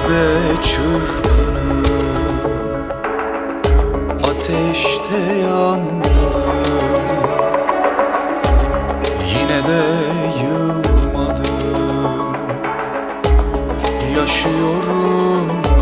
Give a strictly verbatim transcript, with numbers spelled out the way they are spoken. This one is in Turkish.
Denizde çırpınıp ateşte yandım, yine de yılmadım. Yaşıyorum